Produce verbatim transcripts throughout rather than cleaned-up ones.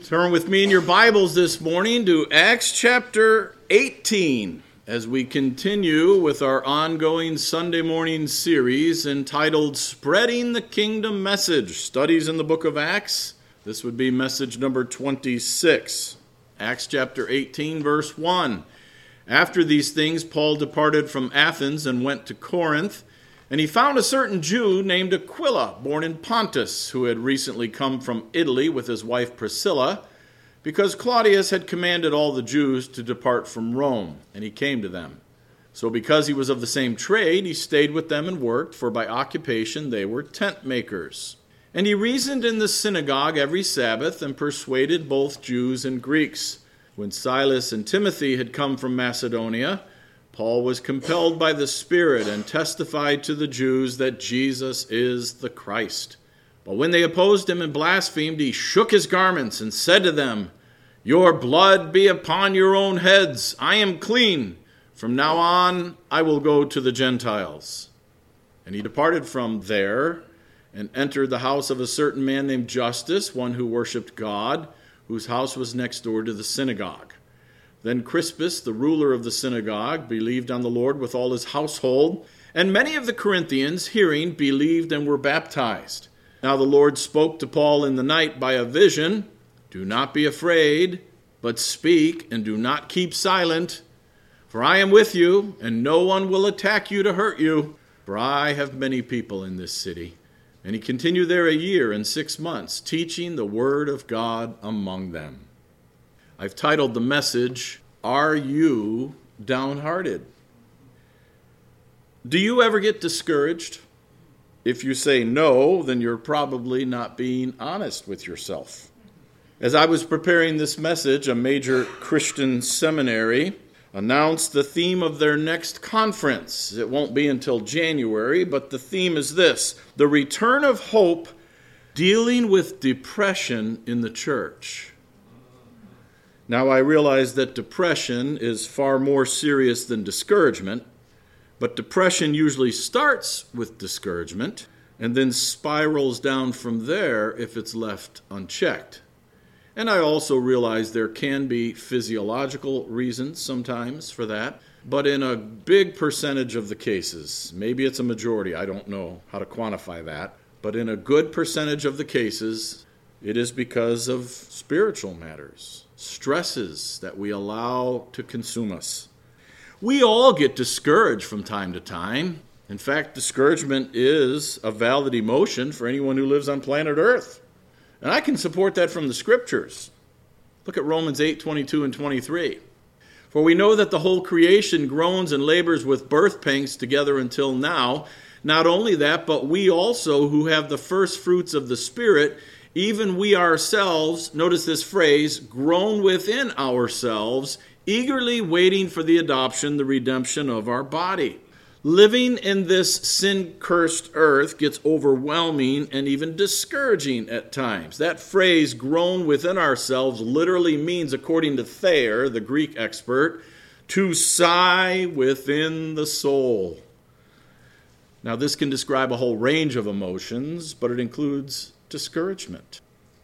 Turn with me in your Bibles this morning to Acts chapter eighteen as we continue with our ongoing Sunday morning series entitled Spreading the Kingdom Message, Studies in the Book of Acts. This would be message number twenty-six. Acts chapter eighteen, verse one. After these things, Paul departed from Athens and went to Corinth, and he found a certain Jew named Aquila, born in Pontus, who had recently come from Italy with his wife Priscilla, because Claudius had commanded all the Jews to depart from Rome, and he came to them. So because he was of the same trade, he stayed with them and worked, for by occupation they were tent makers. And he reasoned in the synagogue every Sabbath and persuaded both Jews and Greeks. When Silas and Timothy had come from Macedonia, Paul was compelled by the Spirit and testified to the Jews that Jesus is the Christ. But when they opposed him and blasphemed, he shook his garments and said to them, "Your blood be upon your own heads. I am clean. From now on I will go to the Gentiles." And he departed from there and entered the house of a certain man named Justus, one who worshipped God, whose house was next door to the synagogue. Then Crispus, the ruler of the synagogue, believed on the Lord with all his household, and many of the Corinthians, hearing, believed and were baptized. Now the Lord spoke to Paul in the night by a vision, "Do not be afraid, but speak, and do not keep silent. For I am with you, and no one will attack you to hurt you, for I have many people in this city." And he continued there a year and six months, teaching the word of God among them. I've titled the message, "Are You Downhearted?" Do you ever get discouraged? If you say no, then you're probably not being honest with yourself. As I was preparing this message, a major Christian seminary announced the theme of their next conference. It won't be until January, but the theme is this: the return of hope, dealing with depression in the church. Now, I realize that depression is far more serious than discouragement, but depression usually starts with discouragement and then spirals down from there if it's left unchecked. And I also realize there can be physiological reasons sometimes for that, but in a big percentage of the cases, maybe it's a majority, I don't know how to quantify that, but in a good percentage of the cases, it is because of spiritual matters, stresses that we allow to consume us. We all get discouraged from time to time. In fact, discouragement is a valid emotion for anyone who lives on planet Earth. And I can support that from the Scriptures. Look at Romans eight, twenty-two and twenty-three. "For we know that the whole creation groans and labors with birth pangs together until now. Not only that, but we also who have the first fruits of the Spirit, even we ourselves," notice this phrase, "groan within ourselves, eagerly waiting for the adoption, the redemption of our body." Living in this sin-cursed earth gets overwhelming and even discouraging at times. That phrase, "groan within ourselves," literally means, according to Thayer, the Greek expert, to sigh within the soul. Now, this can describe a whole range of emotions, but it includes discouragement.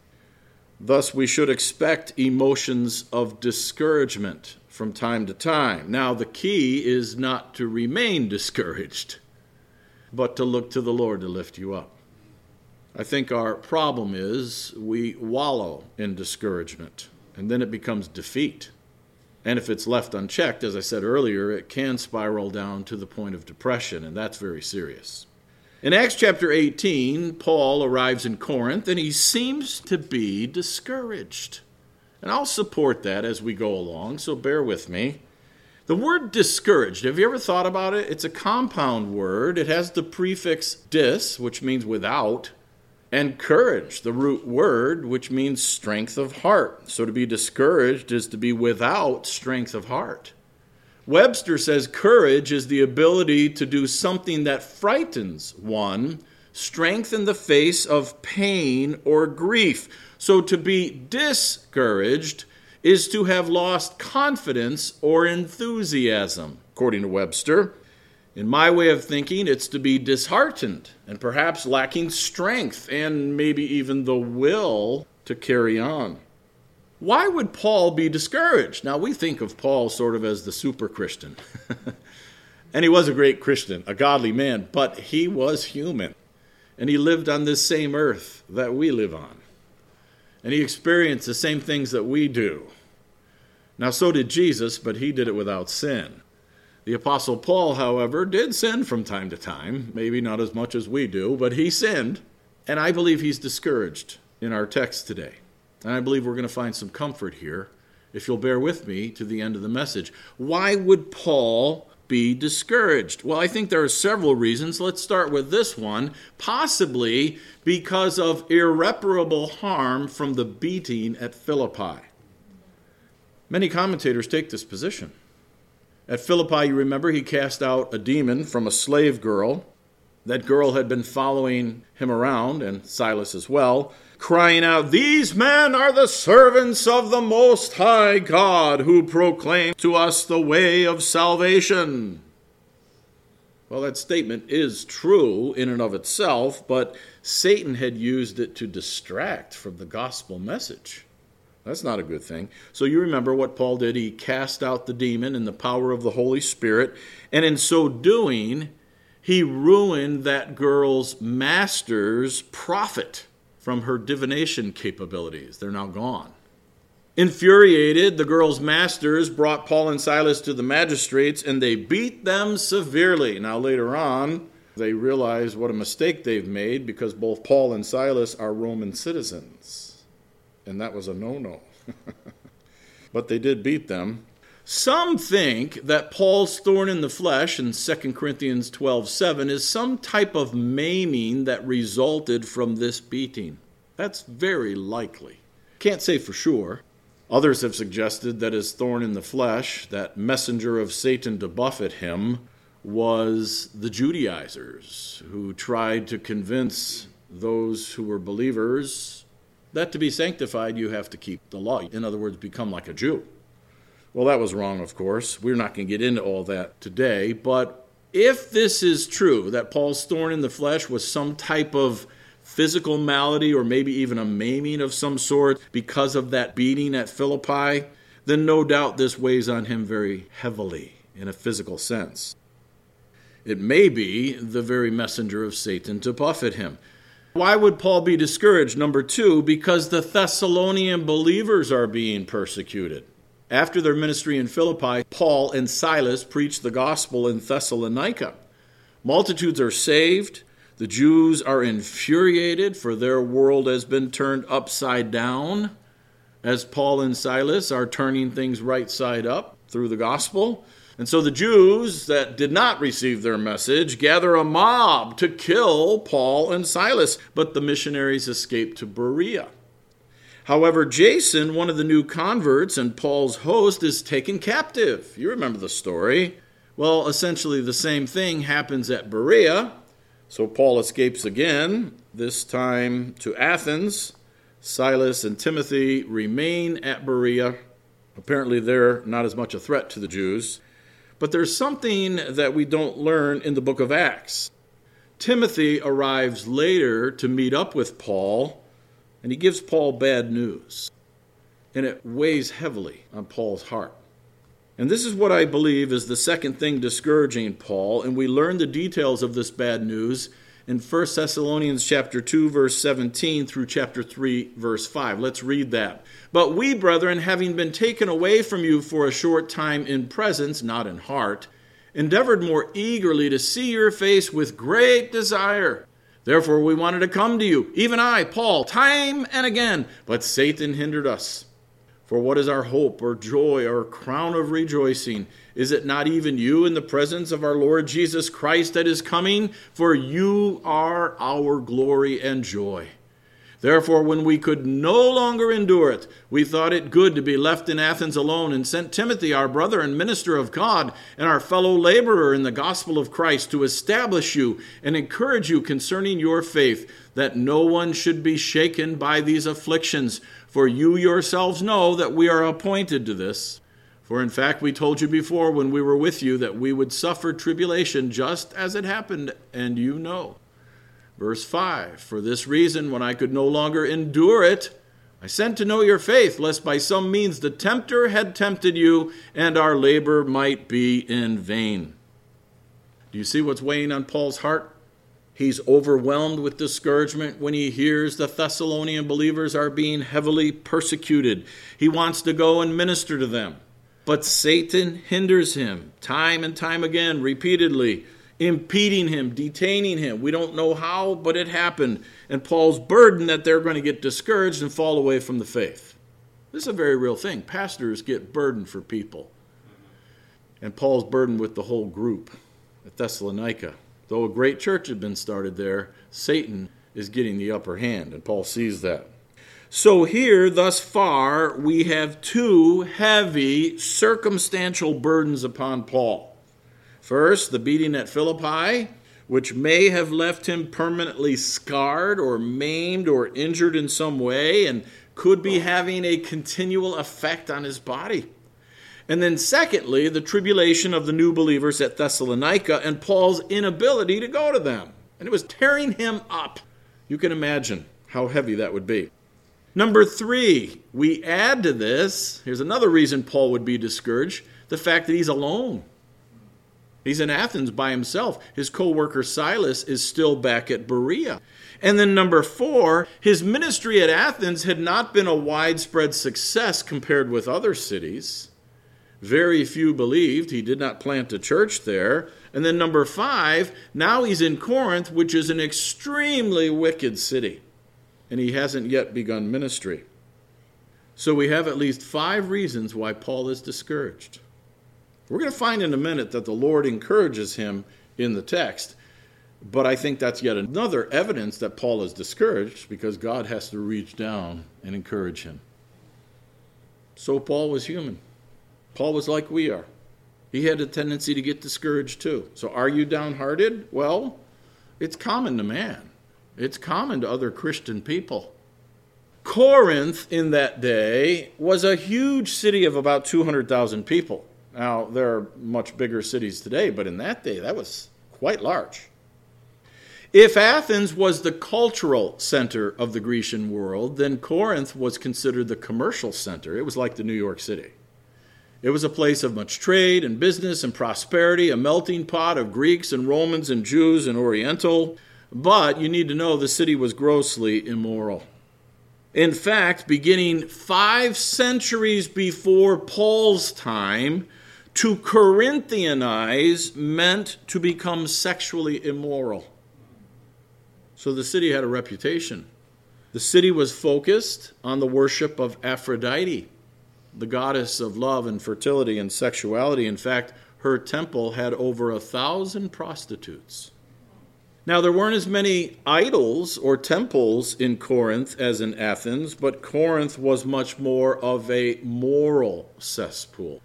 Thus, we should expect emotions of discouragement from time to time. Now, the key is not to remain discouraged, but to look to the Lord to lift you up. I think our problem is we wallow in discouragement, and then it becomes defeat. And if it's left unchecked, as I said earlier, it can spiral down to the point of depression, and that's very serious. In Acts chapter eighteen, Paul arrives in Corinth, and he seems to be discouraged. And I'll support that as we go along, so bear with me. The word discouraged, have you ever thought about it? It's a compound word. It has the prefix dis, which means without, and courage, the root word, which means strength of heart. So to be discouraged is to be without strength of heart. Webster says courage is the ability to do something that frightens one, strength in the face of pain or grief. So to be discouraged is to have lost confidence or enthusiasm, according to Webster. In my way of thinking, it's to be disheartened and perhaps lacking strength and maybe even the will to carry on. Why would Paul be discouraged? Now, we think of Paul sort of as the super Christian. And he was a great Christian, a godly man, but he was human. And he lived on this same earth that we live on. And he experienced the same things that we do. Now, so did Jesus, but he did it without sin. The Apostle Paul, however, did sin from time to time, maybe not as much as we do, but he sinned. And I believe he's discouraged in our text today. And I believe we're going to find some comfort here, if you'll bear with me to the end of the message. Why would Paul be discouraged? Well, I think there are several reasons. Let's start with this one. Possibly because of irreparable harm from the beating at Philippi. Many commentators take this position. At Philippi, you remember, he cast out a demon from a slave girl. That girl had been following him around, and Silas as well, crying out, "These men are the servants of the Most High God, who proclaim to us the way of salvation." Well, that statement is true in and of itself, but Satan had used it to distract from the gospel message. That's not a good thing. So you remember what Paul did. He cast out the demon in the power of the Holy Spirit, and in so doing, he ruined that girl's master's profit from her divination capabilities. They're now gone. Infuriated, the girl's masters brought Paul and Silas to the magistrates, and they beat them severely. Now later on, they realize what a mistake they've made, because both Paul and Silas are Roman citizens. And that was a no-no. But they did beat them. Some think that Paul's thorn in the flesh in Second Corinthians twelve seven is some type of maiming that resulted from this beating. That's very likely. Can't say for sure. Others have suggested that his thorn in the flesh, that messenger of Satan to buffet him, was the Judaizers who tried to convince those who were believers that to be sanctified you have to keep the law. In other words, become like a Jew. Well, that was wrong, of course. We're not going to get into all that today. But if this is true, that Paul's thorn in the flesh was some type of physical malady or maybe even a maiming of some sort because of that beating at Philippi, then no doubt this weighs on him very heavily in a physical sense. It may be the very messenger of Satan to buffet him. Why would Paul be discouraged? Number two, because the Thessalonian believers are being persecuted. After their ministry in Philippi, Paul and Silas preached the gospel in Thessalonica. Multitudes are saved. The Jews are infuriated, for their world has been turned upside down, as Paul and Silas are turning things right side up through the gospel. And so the Jews that did not receive their message gather a mob to kill Paul and Silas, but the missionaries escape to Berea. However, Jason, one of the new converts and Paul's host, is taken captive. You remember the story. Well, essentially the same thing happens at Berea. So Paul escapes again, this time to Athens. Silas and Timothy remain at Berea. Apparently they're not as much a threat to the Jews. But there's something that we don't learn in the book of Acts. Timothy arrives later to meet up with Paul, and he gives Paul bad news. And it weighs heavily on Paul's heart. And this is what I believe is the second thing discouraging Paul, and we learn the details of this bad news in First Thessalonians chapter two, verse seventeen through chapter three, verse five. Let's read that. "But we, brethren, having been taken away from you for a short time in presence, not in heart, endeavored more eagerly to see your face with great desire. Therefore we wanted to come to you, even I, Paul, time and again, but Satan hindered us. For what is our hope or joy or crown of rejoicing? Is it not even you in the presence of our Lord Jesus Christ that is coming? For you are our glory and joy. Therefore, when we could no longer endure it, we thought it good to be left in Athens alone, and sent Timothy, our brother and minister of God, and our fellow laborer in the gospel of Christ, to establish you and encourage you concerning your faith, that no one should be shaken by these afflictions. For you yourselves know that we are appointed to this. For in fact, we told you before when we were with you that we would suffer tribulation just as it happened, and you know." Verse five, "For this reason, when I could no longer endure it, I sent to know your faith, lest by some means the tempter had tempted you, and our labor might be in vain. Do you see what's weighing on Paul's heart? He's overwhelmed with discouragement when he hears the Thessalonian believers are being heavily persecuted. He wants to go and minister to them. But Satan hinders him time and time again, repeatedly, impeding him, detaining him. We don't know how, but it happened. And Paul's burdened that they're going to get discouraged and fall away from the faith. This is a very real thing. Pastors get burdened for people. And Paul's burdened with the whole group at Thessalonica. Though a great church had been started there, Satan is getting the upper hand, and Paul sees that. So here, thus far, we have two heavy circumstantial burdens upon Paul. First, the beating at Philippi, which may have left him permanently scarred or maimed or injured in some way and could be having a continual effect on his body. And then secondly, the tribulation of the new believers at Thessalonica and Paul's inability to go to them. And it was tearing him up. You can imagine how heavy that would be. Number three, we add to this, here's another reason Paul would be discouraged, the fact that he's alone. He's in Athens by himself. His co-worker Silas is still back at Berea. And then number four, his ministry at Athens had not been a widespread success compared with other cities. Very few believed. He did not plant a church there. And then number five, now he's in Corinth, which is an extremely wicked city. And he hasn't yet begun ministry. So we have at least five reasons why Paul is discouraged. We're going to find in a minute that the Lord encourages him in the text. But I think that's yet another evidence that Paul is discouraged because God has to reach down and encourage him. So Paul was human. Paul was like we are. He had a tendency to get discouraged too. So are you downhearted? Well, it's common to man. It's common to other Christian people. Corinth in that day was a huge city of about two hundred thousand people. Now, there are much bigger cities today, but in that day, that was quite large. If Athens was the cultural center of the Grecian world, then Corinth was considered the commercial center. It was like the New York City. It was a place of much trade and business and prosperity, a melting pot of Greeks and Romans and Jews and Oriental. But you need to know the city was grossly immoral. In fact, beginning five centuries before Paul's time, to Corinthianize meant to become sexually immoral. So the city had a reputation. The city was focused on the worship of Aphrodite, the goddess of love and fertility and sexuality. In fact, her temple had over a thousand prostitutes. Now, there weren't as many idols or temples in Corinth as in Athens, but Corinth was much more of a moral cesspool.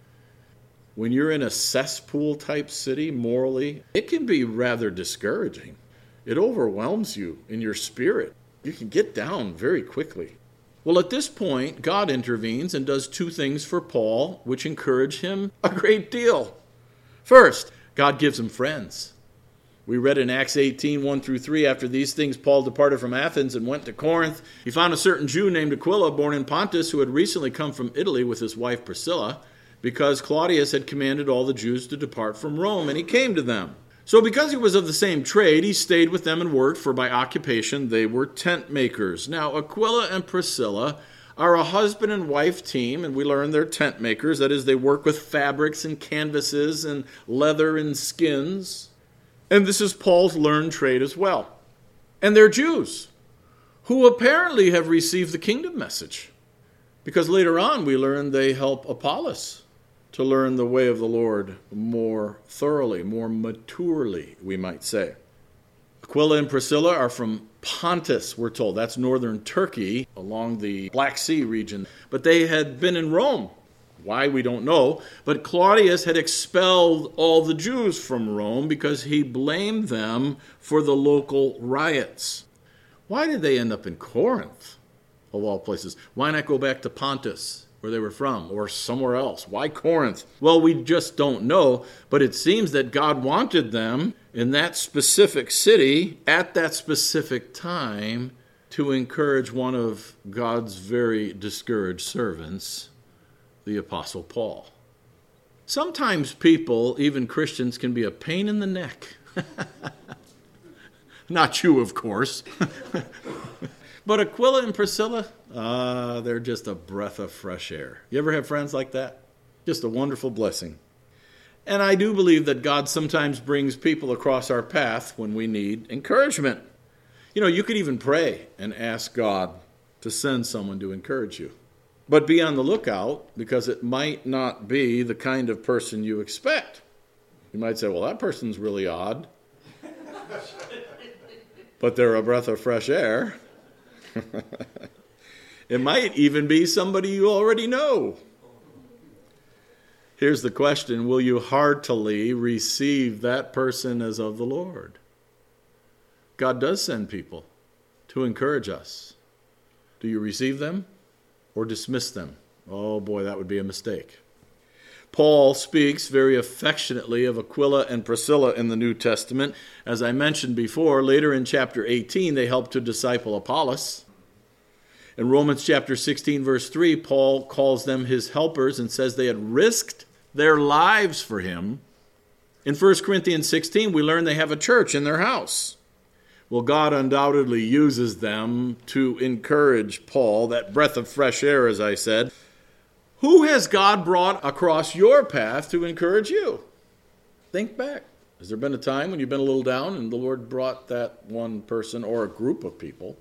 When you're in a cesspool-type city morally, it can be rather discouraging. It overwhelms you in your spirit. You can get down very quickly. Well, at this point, God intervenes and does two things for Paul, which encourage him a great deal. First, God gives him friends. We read in Acts eighteen, one through three, after these things, Paul departed from Athens and went to Corinth. He found a certain Jew named Aquila, born in Pontus, who had recently come from Italy with his wife Priscilla, because Claudius had commanded all the Jews to depart from Rome, and he came to them. So because he was of the same trade, he stayed with them and worked, for by occupation they were tent makers. Now, Aquila and Priscilla are a husband and wife team, and we learn they're tent makers. That is, they work with fabrics and canvases and leather and skins. And this is Paul's learned trade as well. And they're Jews who apparently have received the kingdom message, because later on we learn they help Apollos to learn the way of the Lord more thoroughly, more maturely, we might say. Aquila and Priscilla are from Pontus, we're told. That's northern Turkey, along the Black Sea region. But they had been in Rome. Why, we don't know. But Claudius had expelled all the Jews from Rome because he blamed them for the local riots. Why did they end up in Corinth, of all places? Why not go back to Pontus, where they were from, or somewhere else? Why Corinth? Well, we just don't know, but it seems that God wanted them in that specific city at that specific time to encourage one of God's very discouraged servants, the Apostle Paul. Sometimes people, even Christians, can be a pain in the neck. Not you, of course. But Aquila and Priscilla, ah, uh, they're just a breath of fresh air. You ever have friends like that? Just a wonderful blessing. And I do believe that God sometimes brings people across our path when we need encouragement. You know, you could even pray and ask God to send someone to encourage you. But be on the lookout, because it might not be the kind of person you expect. You might say, well, that person's really odd. But they're a breath of fresh air. It might even be somebody you already know. Here's the question: will you heartily receive that person as of the Lord? God does send people to encourage us. Do you receive them or dismiss them? Oh boy, that would be a mistake. Paul speaks very affectionately of Aquila and Priscilla in the New Testament. As I mentioned before, later in chapter eighteen, they helped to disciple Apollos. In Romans chapter sixteen, verse three, Paul calls them his helpers and says they had risked their lives for him. In First Corinthians sixteen, we learn they have a church in their house. Well, God undoubtedly uses them to encourage Paul, that breath of fresh air, as I said. Who has God brought across your path to encourage you? Think back. Has there been a time when you've been a little down and the Lord brought that one person or a group of people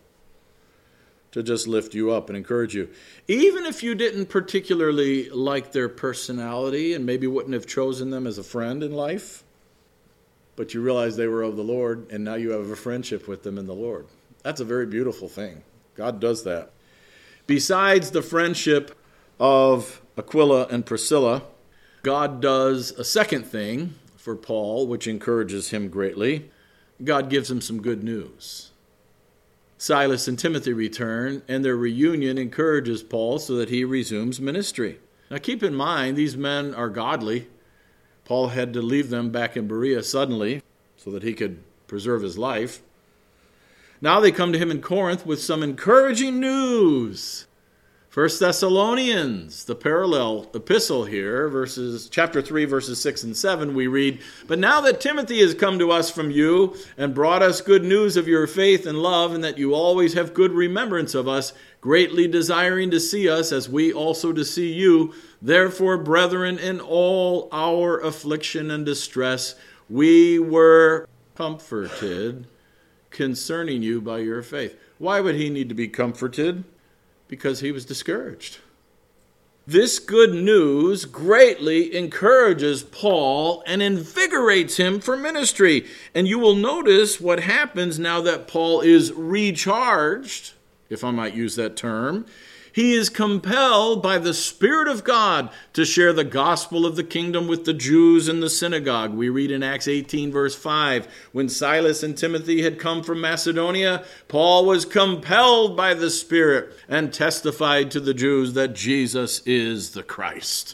to just lift you up and encourage you? Even if you didn't particularly like their personality and maybe wouldn't have chosen them as a friend in life, but you realize they were of the Lord and now you have a friendship with them in the Lord. That's a very beautiful thing. God does that. Besides the friendship of Aquila and Priscilla, God does a second thing for Paul, which encourages him greatly. God gives him some good news. Silas and Timothy return, and their reunion encourages Paul so that he resumes ministry. Now keep in mind, these men are godly. Paul had to leave them back in Berea suddenly so that he could preserve his life. Now they come to him in Corinth with some encouraging news. First Thessalonians, the parallel epistle here, verses chapter three, verses six and seven, we read, "But now that Timothy has come to us from you and brought us good news of your faith and love, and that you always have good remembrance of us, greatly desiring to see us as we also to see you, therefore, brethren, in all our affliction and distress, we were comforted concerning you by your faith." Why would he need to be comforted? Because he was discouraged. This good news greatly encourages Paul and invigorates him for ministry. And you will notice what happens now that Paul is recharged, if I might use that term. He is compelled by the Spirit of God to share the gospel of the kingdom with the Jews in the synagogue. We read in Acts eighteen, verse five, when Silas and Timothy had come from Macedonia, Paul was compelled by the Spirit and testified to the Jews that Jesus is the Christ.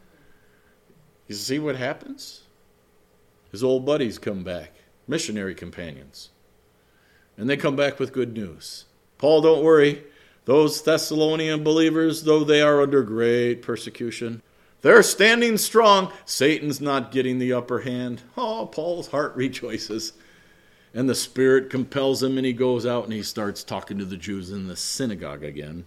You see what happens? His old buddies come back, missionary companions, and they come back with good news. Paul, don't worry. Those Thessalonian believers, though they are under great persecution, they're standing strong. Satan's not getting the upper hand. Oh, Paul's heart rejoices. And the Spirit compels him, and he goes out and he starts talking to the Jews in the synagogue again.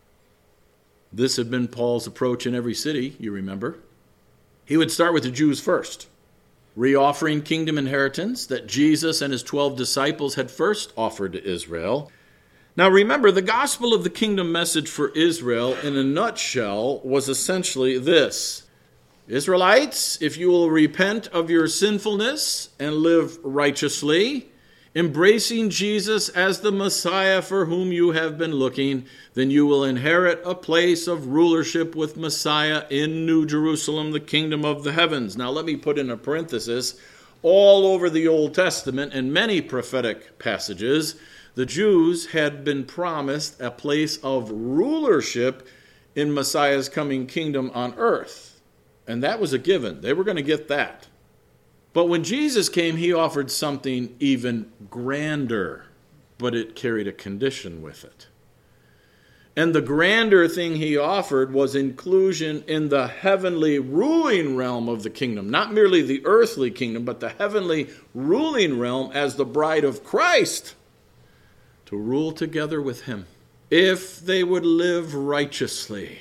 This had been Paul's approach in every city, you remember. He would start with the Jews first, re-offering kingdom inheritance that Jesus and his twelve disciples had first offered to Israel. Now remember, the gospel of the kingdom message for Israel in a nutshell was essentially this: Israelites, if you will repent of your sinfulness and live righteously, embracing Jesus as the Messiah for whom you have been looking, then you will inherit a place of rulership with Messiah in New Jerusalem, the kingdom of the heavens. Now let me put in a parenthesis. All over the Old Testament and many prophetic passages, the Jews had been promised a place of rulership in Messiah's coming kingdom on earth. And that was a given. They were going to get that. But when Jesus came, he offered something even grander. but it carried a condition with it. And the grander thing he offered was inclusion in the heavenly ruling realm of the kingdom. Not merely the earthly kingdom, but the heavenly ruling realm as the bride of Christ, to rule together with him, if they would live righteously,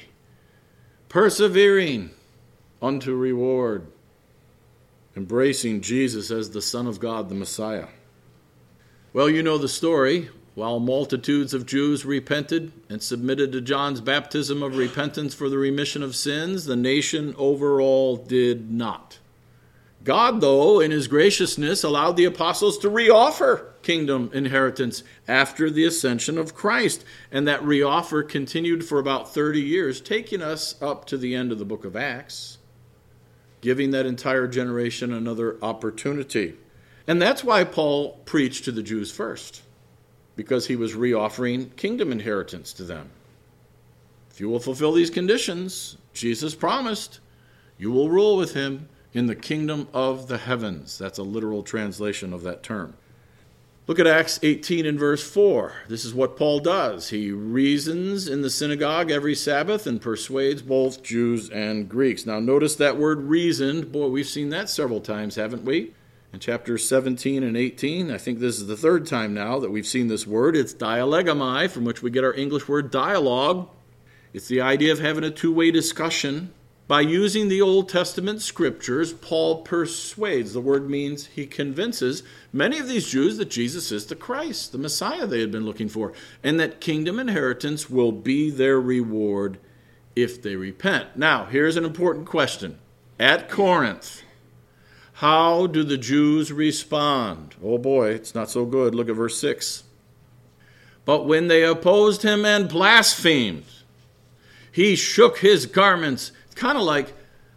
persevering unto reward, embracing Jesus as the Son of God, the Messiah. Well, you know the story. While multitudes of Jews repented and submitted to John's baptism of repentance for the remission of sins, the nation overall did not. God, though, in his graciousness, allowed the apostles to reoffer kingdom inheritance after the ascension of Christ. And that reoffer continued for about thirty years, taking us up to the end of the book of Acts, giving that entire generation another opportunity. And that's why Paul preached to the Jews first, because he was reoffering kingdom inheritance to them. If you will fulfill these conditions, Jesus promised, you will rule with him in the kingdom of the heavens. That's a literal translation of that term. Look at Acts eighteen and verse four. This is what Paul does. He reasons in the synagogue every Sabbath and persuades both Jews and Greeks. Now notice that word reasoned. Boy, we've seen that several times, haven't we? In chapters seventeen and eighteen, I think this is the third time now that we've seen this word. It's dialegomai, from which we get our English word dialogue. It's the idea of having a two-way discussion. By using the Old Testament scriptures, Paul persuades. The word means he convinces many of these Jews that Jesus is the Christ, the Messiah they had been looking for, and that kingdom inheritance will be their reward if they repent. Now, here's an important question. At Corinth, how do the Jews respond? Oh boy, it's not so good. Look at verse six. But when they opposed him and blasphemed, he shook his garments. It's kind of like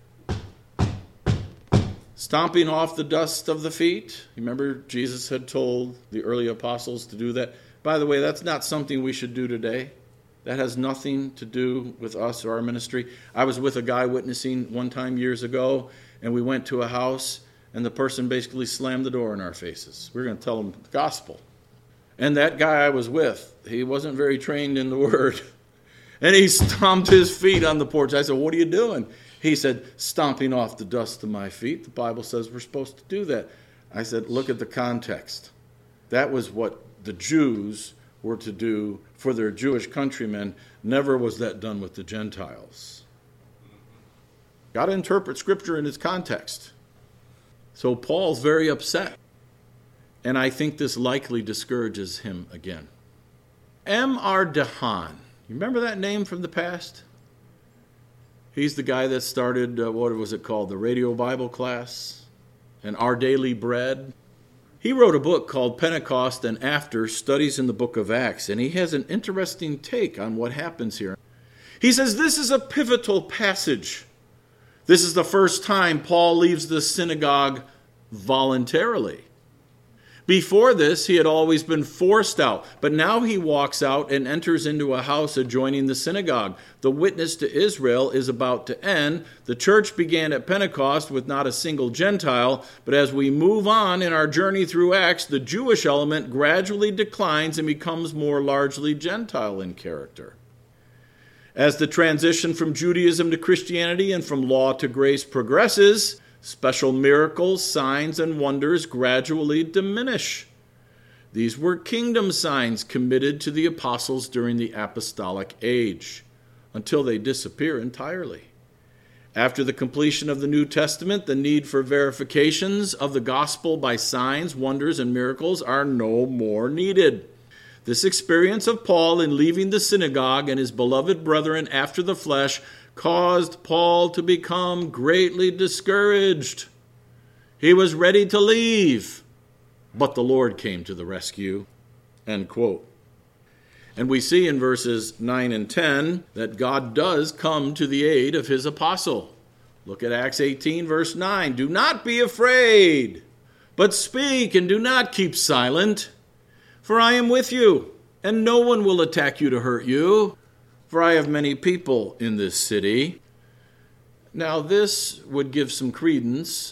stomping off the dust of the feet. You remember Jesus had told the early apostles to do that? By the way, that's not something we should do today. That has nothing to do with us or our ministry. I was with a guy witnessing one time years ago, and we went to a house, and the person basically slammed the door in our faces. We were going to tell them the gospel. And that guy I was with, he wasn't very trained in the word. And he stomped his feet on the porch. I said, what are you doing? He said, stomping off the dust of my feet. The Bible says we're supposed to do that. I said, look at the context. That was what the Jews were to do for their Jewish countrymen. Never was that done with the Gentiles. Got to interpret Scripture in its context. So Paul's very upset. And I think this likely discourages him again. M R DeHaan. You remember that name from the past? He's the guy that started, uh, what was it called, the Radio Bible class and Our Daily Bread. He wrote a book called Pentecost and After, Studies in the Book of Acts, and he has an interesting take on what happens here. He says this is a pivotal passage. This is the first time Paul leaves the synagogue voluntarily. Before this, he had always been forced out, but now he walks out and enters into a house adjoining the synagogue. The witness to Israel is about to end. The church began at Pentecost with not a single Gentile, but as we move on in our journey through Acts, the Jewish element gradually declines and becomes more largely Gentile in character. As the transition from Judaism to Christianity and from law to grace progresses, special miracles, signs, and wonders gradually diminish. These were kingdom signs committed to the apostles during the apostolic age, until they disappear entirely. After the completion of the New Testament, the need for verifications of the gospel by signs, wonders, and miracles are no more needed. This experience of Paul in leaving the synagogue and his beloved brethren after the flesh caused Paul to become greatly discouraged. He was ready to leave, but the Lord came to the rescue. End quote. And we see in verses nine and ten that God does come to the aid of his apostle. Look at Acts eighteen, verse nine. Do not be afraid, but speak and do not keep silent, for I am with you, and no one will attack you to hurt you. For I have many people in this city. Now this would give some credence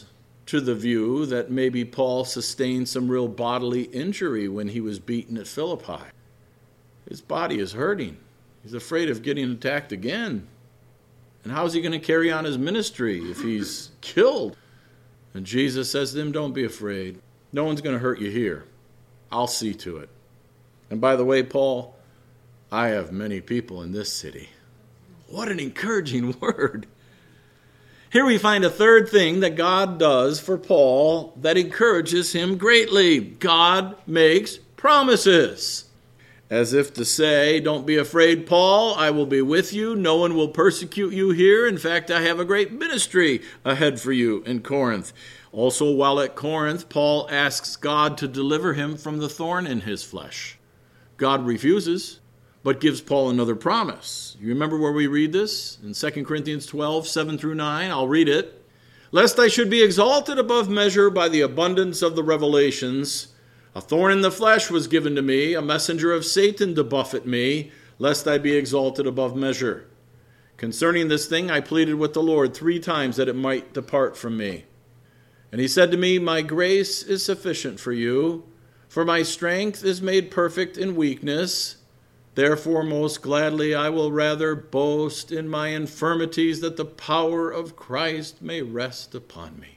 to the view that maybe Paul sustained some real bodily injury when he was beaten at Philippi. His body is hurting. He's afraid of getting attacked again. And how is he going to carry on his ministry if he's killed? And Jesus says to him, don't be afraid. No one's going to hurt you here. I'll see to it. And by the way, Paul, I have many people in this city. What an encouraging word. Here we find a third thing that God does for Paul that encourages him greatly. God makes promises. As if to say, don't be afraid, Paul, I will be with you. No one will persecute you here. In fact, I have a great ministry ahead for you in Corinth. Also, while at Corinth, Paul asks God to deliver him from the thorn in his flesh. God refuses, but gives Paul another promise. You remember where we read this? In Second Corinthians twelve, seven through nine. I'll read it. Lest I should be exalted above measure by the abundance of the revelations, a thorn in the flesh was given to me, a messenger of Satan to buffet me, lest I be exalted above measure. Concerning this thing, I pleaded with the Lord three times that it might depart from me. And he said to me, my grace is sufficient for you, for my strength is made perfect in weakness. Therefore, most gladly, I will rather boast in my infirmities, that the power of Christ may rest upon me.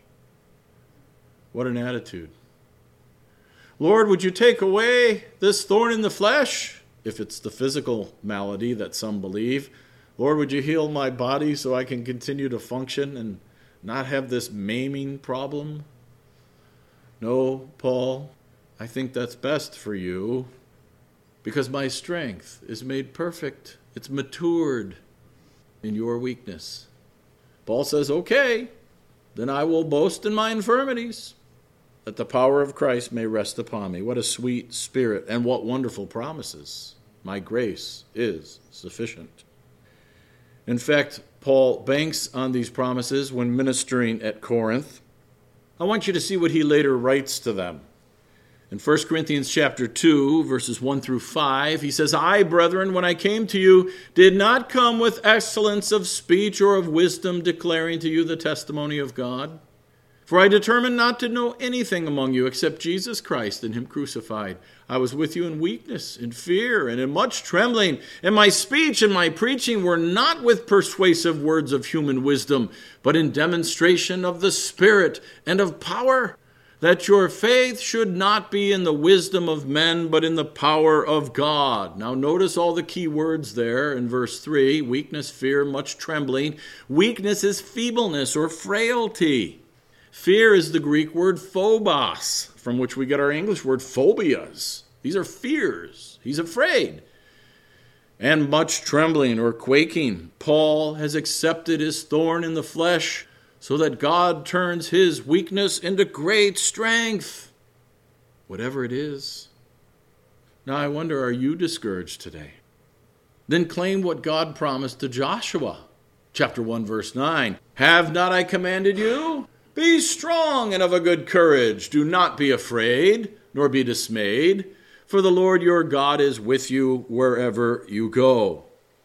What an attitude. Lord, would you take away this thorn in the flesh? If it's the physical malady that some believe. Lord, would you heal my body so I can continue to function and not have this maiming problem? No, Paul, I think that's best for you because my strength is made perfect. It's matured in your weakness. Paul says, okay, then I will boast in my infirmities, that the power of Christ may rest upon me. What a sweet spirit and what wonderful promises. My grace is sufficient. In fact, Paul banks on these promises when ministering at Corinth. I want you to see what he later writes to them. In First Corinthians chapter two, verses one through five, he says, I, brethren, when I came to you, did not come with excellence of speech or of wisdom, declaring to you the testimony of God. For I determined not to know anything among you except Jesus Christ and him crucified. I was with you in weakness, in fear, and in much trembling. And my speech and my preaching were not with persuasive words of human wisdom, but in demonstration of the Spirit and of power, that your faith should not be in the wisdom of men, but in the power of God. Now notice all the key words there in verse three, weakness, fear, much trembling. Weakness is feebleness or frailty. Fear is the Greek word phobos, from which we get our English word phobias. These are fears. He's afraid. And much trembling or quaking. Paul has accepted his thorn in the flesh so that God turns his weakness into great strength, whatever it is. Now I wonder, are you discouraged today? Then claim what God promised to Joshua. Chapter one, verse nine. Have not I commanded you? Be strong and of a good courage. Do not be afraid, nor be dismayed, for the Lord your God is with you wherever you go.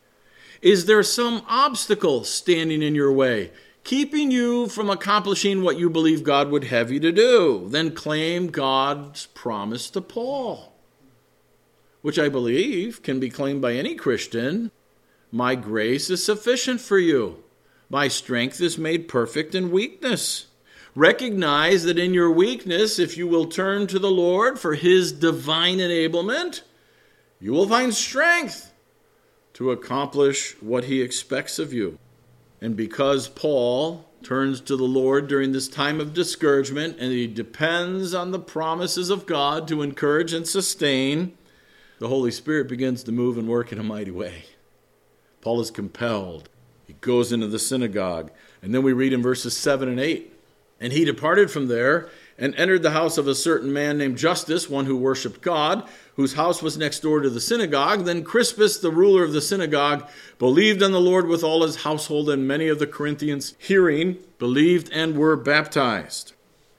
Is there some obstacle standing in your way, keeping you from accomplishing what you believe God would have you to do? Then claim God's promise to Paul, which I believe can be claimed by any Christian. My grace is sufficient for you. My strength is made perfect in weakness. Recognize that in your weakness, if you will turn to the Lord for his divine enablement, you will find strength to accomplish what he expects of you. And because Paul turns to the Lord during this time of discouragement and he depends on the promises of God to encourage and sustain, the Holy Spirit begins to move and work in a mighty way. Paul is compelled. He goes into the synagogue. And then we read in verses seven and eight. And he departed from there and entered the house of a certain man named Justus, one who worshipped God, whose house was next door to the synagogue. Then Crispus, the ruler of the synagogue, believed on the Lord with all his household, and many of the Corinthians, hearing, believed and were baptized.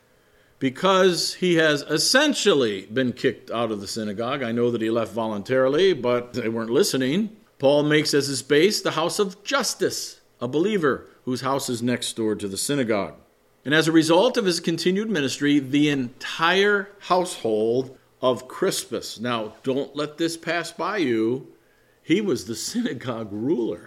Because he has essentially been kicked out of the synagogue, I know that he left voluntarily, but they weren't listening. Paul makes as his base the house of Justus, a believer whose house is next door to the synagogue. And as a result of his continued ministry, the entire household of Crispus. Now, don't let this pass by you. He was the synagogue ruler.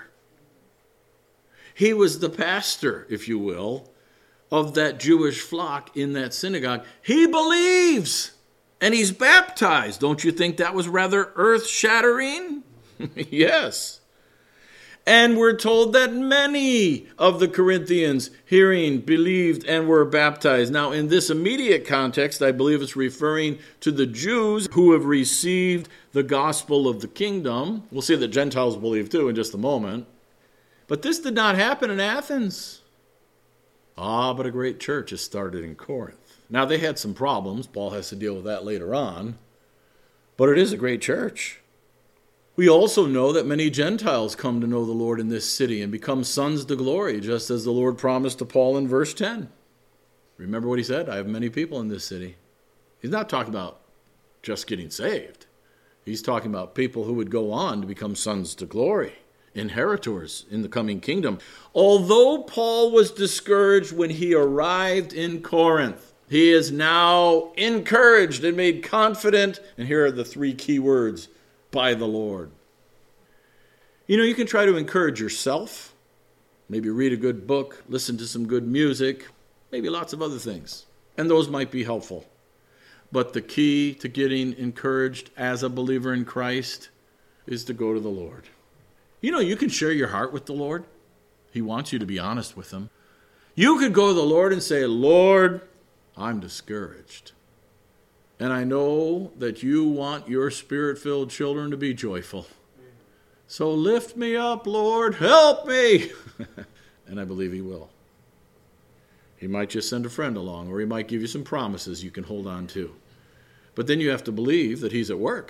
He was the pastor, if you will, of that Jewish flock in that synagogue. He believes, and he's baptized. Don't you think that was rather earth-shattering? Yes. And we're told that many of the Corinthians, hearing, believed, and were baptized. Now, in this immediate context, I believe it's referring to the Jews who have received the gospel of the kingdom. We'll see that Gentiles believe too in just a moment. But this did not happen in Athens. Ah, but a great church has started in Corinth. Now, they had some problems. Paul has to deal with that later on. But it is a great church. We also know that many Gentiles come to know the Lord in this city and become sons to glory, just as the Lord promised to Paul in verse ten. Remember what he said? I have many people in this city. He's not talking about just getting saved. He's talking about people who would go on to become sons to glory, inheritors in the coming kingdom. Although Paul was discouraged when he arrived in Corinth, he is now encouraged and made confident. And here are the three key words: by the Lord. You know, you can try to encourage yourself. Maybe read a good book, listen to some good music, maybe lots of other things. And those might be helpful. But the key to getting encouraged as a believer in Christ is to go to the Lord. You know, you can share your heart with the Lord. He wants you to be honest with him. You could go to the Lord and say, Lord, I'm discouraged. And I know that you want your spirit-filled children to be joyful. So lift me up, Lord, help me. And I believe he will. He might just send a friend along, or he might give you some promises you can hold on to. But then you have to believe that he's at work.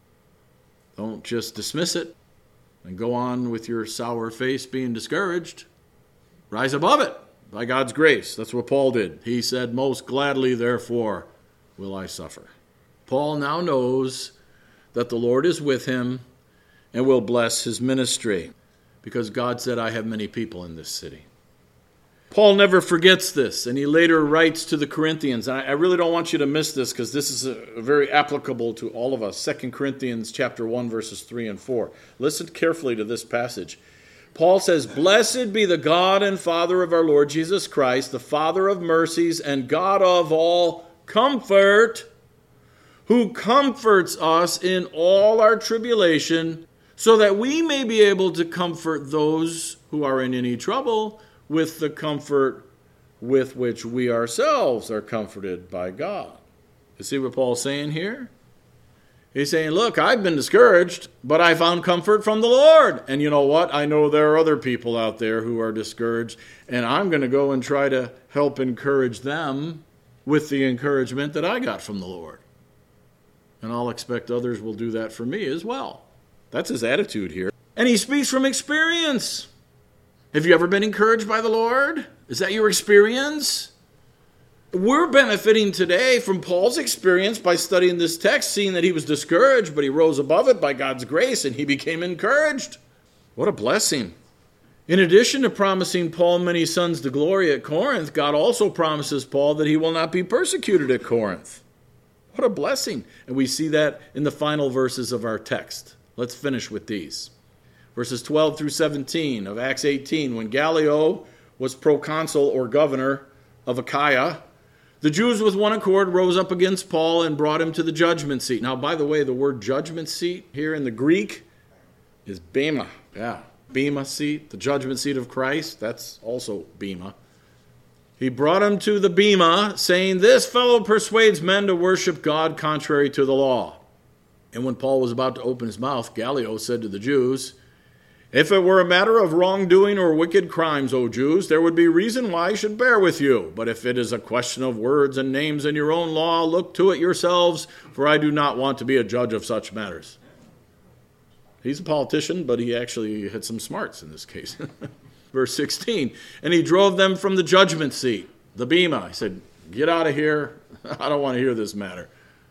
Don't just dismiss it and go on with your sour face being discouraged. Rise above it by God's grace. That's what Paul did. He said, most gladly, therefore, will I suffer. Paul now knows that the Lord is with him and will bless his ministry, because God said, I have many people in this city. Paul never forgets this, and he later writes to the Corinthians, and I really don't want you to miss this, because this is a, very applicable to all of us. Second Corinthians chapter one, verses three and four. Listen carefully to this passage. Paul says, blessed be the God and Father of our Lord Jesus Christ, the Father of mercies and God of all comfort, who comforts us in all our tribulation, so that we may be able to comfort those who are in any trouble with the comfort with which we ourselves are comforted by God. You see what Paul's saying here? He's saying, look, I've been discouraged, but I found comfort from the Lord. And you know what? I know there are other people out there who are discouraged, and I'm going to go and try to help encourage them with the encouragement that I got from the Lord. And I'll expect others will do that for me as well. That's his attitude here. And he speaks from experience. Have you ever been encouraged by the Lord? Is that your experience? We're benefiting today from Paul's experience by studying this text, seeing that he was discouraged, but he rose above it by God's grace, and he became encouraged. What a blessing. In addition to promising Paul many sons to glory at Corinth, God also promises Paul that he will not be persecuted at Corinth. What a blessing. And we see that in the final verses of our text. Let's finish with these. Verses twelve through seventeen of Acts eighteen. When Gallio was proconsul or governor of Achaia, the Jews with one accord rose up against Paul and brought him to the judgment seat. Now, by the way, the word judgment seat here in the Greek is bema. Yeah, bema seat, the judgment seat of Christ. That's also bema. He brought him to the bema, saying, this fellow persuades men to worship God contrary to the law. And when Paul was about to open his mouth, Gallio said to the Jews, if it were a matter of wrongdoing or wicked crimes, O Jews, there would be reason why I should bear with you. But if it is a question of words and names in your own law, look to it yourselves, for I do not want to be a judge of such matters. He's a politician, but he actually had some smarts in this case. Verse sixteen, and he drove them from the judgment seat, the bema. He said, get out of here. I don't want to hear this matter.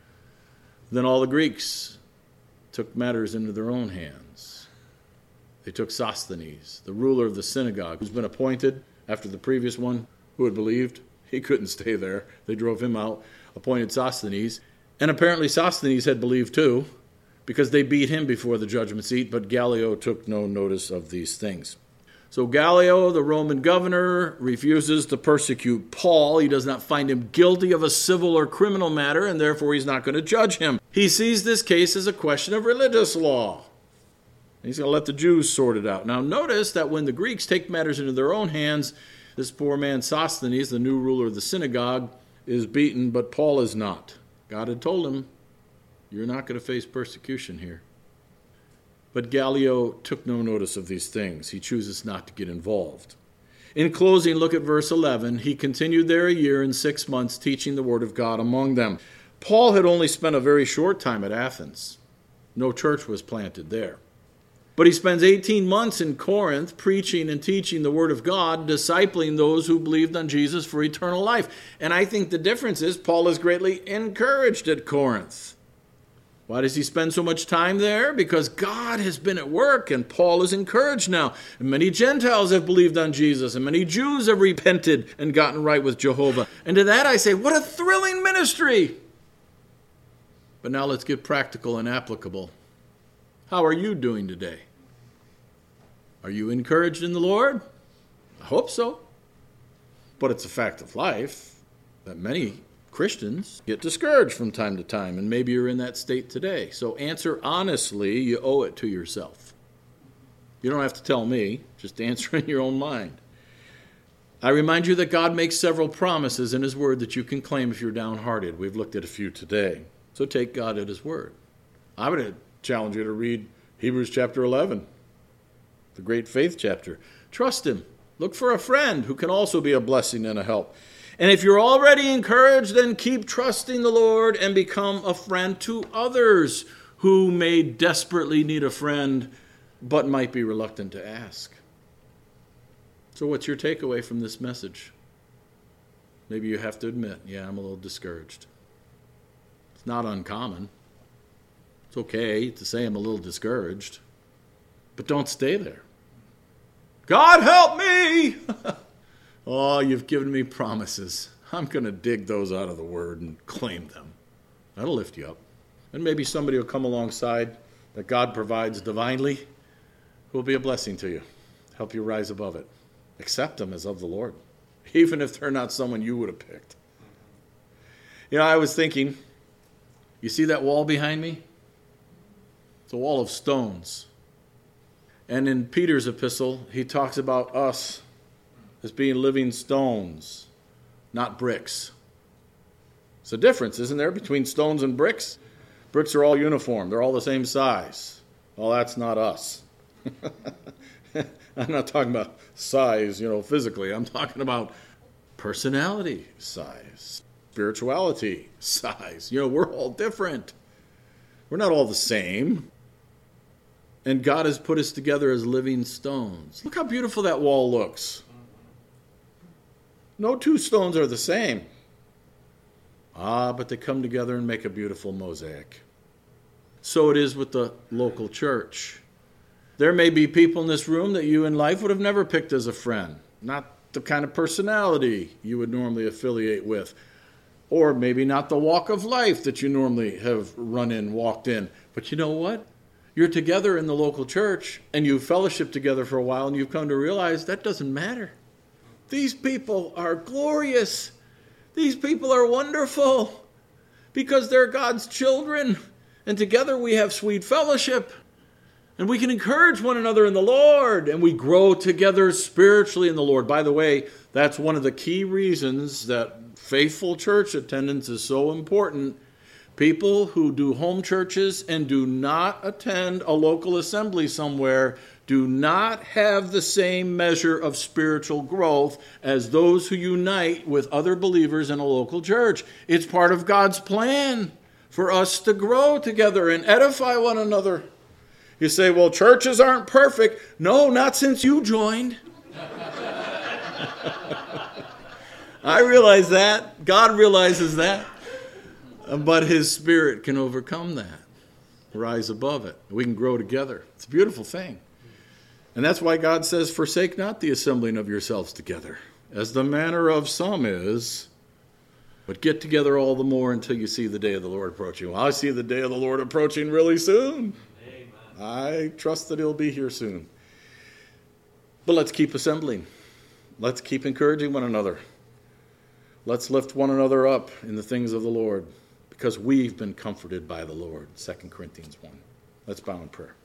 Then all the Greeks took matters into their own hands. They took Sosthenes, the ruler of the synagogue, who's been appointed after the previous one who had believed. He couldn't stay there. They drove him out, appointed Sosthenes. And apparently Sosthenes had believed too, because they beat him before the judgment seat, but Gallio took no notice of these things. So Gallio, the Roman governor, refuses to persecute Paul. He does not find him guilty of a civil or criminal matter, and therefore he's not going to judge him. He sees this case as a question of religious law. He's going to let the Jews sort it out. Now notice that when the Greeks take matters into their own hands, this poor man Sosthenes, the new ruler of the synagogue, is beaten, but Paul is not. God had told him, you're not going to face persecution here. But Gallio took no notice of these things. He chooses not to get involved. In closing, look at verse eleven. He continued there a year and six months, teaching the word of God among them. Paul had only spent a very short time at Athens. No church was planted there. But he spends eighteen months in Corinth preaching and teaching the word of God, discipling those who believed on Jesus for eternal life. And I think the difference is Paul is greatly encouraged at Corinth. Why does he spend so much time there? Because God has been at work and Paul is encouraged now. And many Gentiles have believed on Jesus and many Jews have repented and gotten right with Jehovah. And to that I say, what a thrilling ministry! But now let's get practical and applicable. How are you doing today? Are you encouraged in the Lord? I hope so. But it's a fact of life that many Christians get discouraged from time to time, and maybe you're in that state today. So answer honestly, you owe it to yourself. You don't have to tell me, just answer in your own mind. I remind you that God makes several promises in his word that you can claim if you're downhearted. We've looked at a few today. So take God at his word. I would challenge you to read Hebrews chapter eleven, the great faith chapter. Trust him. Look for a friend who can also be a blessing and a help. And if you're already encouraged, then keep trusting the Lord and become a friend to others who may desperately need a friend but might be reluctant to ask. So what's your takeaway from this message? Maybe you have to admit, yeah, I'm a little discouraged. It's not uncommon. It's okay to say I'm a little discouraged, but don't stay there. God help me! Oh, you've given me promises. I'm going to dig those out of the word and claim them. That'll lift you up. And maybe somebody will come alongside that God provides divinely who will be a blessing to you, help you rise above it. Accept them as of the Lord, even if they're not someone you would have picked. You know, I was thinking, you see that wall behind me? It's a wall of stones. And in Peter's epistle, he talks about us as being living stones, not bricks. It's a difference, isn't there, between stones and bricks? Bricks are all uniform. They're all the same size. Well, that's not us. I'm not talking about size, you know, physically. I'm talking about personality size, spirituality size. You know, we're all different. We're not all the same. And God has put us together as living stones. Look how beautiful that wall looks. No two stones are the same. Ah, but they come together and make a beautiful mosaic. So it is with the local church. There may be people in this room that you in life would have never picked as a friend. Not the kind of personality you would normally affiliate with. Or maybe not the walk of life that you normally have run in, walked in. But you know what? You're together in the local church and you fellowship together for a while and you've come to realize that doesn't matter. These people are glorious. These people are wonderful because they're God's children. And together we have sweet fellowship. And we can encourage one another in the Lord. And we grow together spiritually in the Lord. By the way, that's one of the key reasons that faithful church attendance is so important. People who do home churches and do not attend a local assembly somewhere do not have the same measure of spiritual growth as those who unite with other believers in a local church. It's part of God's plan for us to grow together and edify one another. You say, well, churches aren't perfect. No, not since you joined. I realize that. God realizes that. But his Spirit can overcome that, rise above it. We can grow together. It's a beautiful thing. And that's why God says, forsake not the assembling of yourselves together. as the manner of some is, but get together all the more until you see the day of the Lord approaching. Well, I see the day of the Lord approaching really soon. Amen. I trust that he'll be here soon. But let's keep assembling. Let's keep encouraging one another. Let's lift one another up in the things of the Lord, because we've been comforted by the Lord. Second Corinthians one. Let's bow in prayer.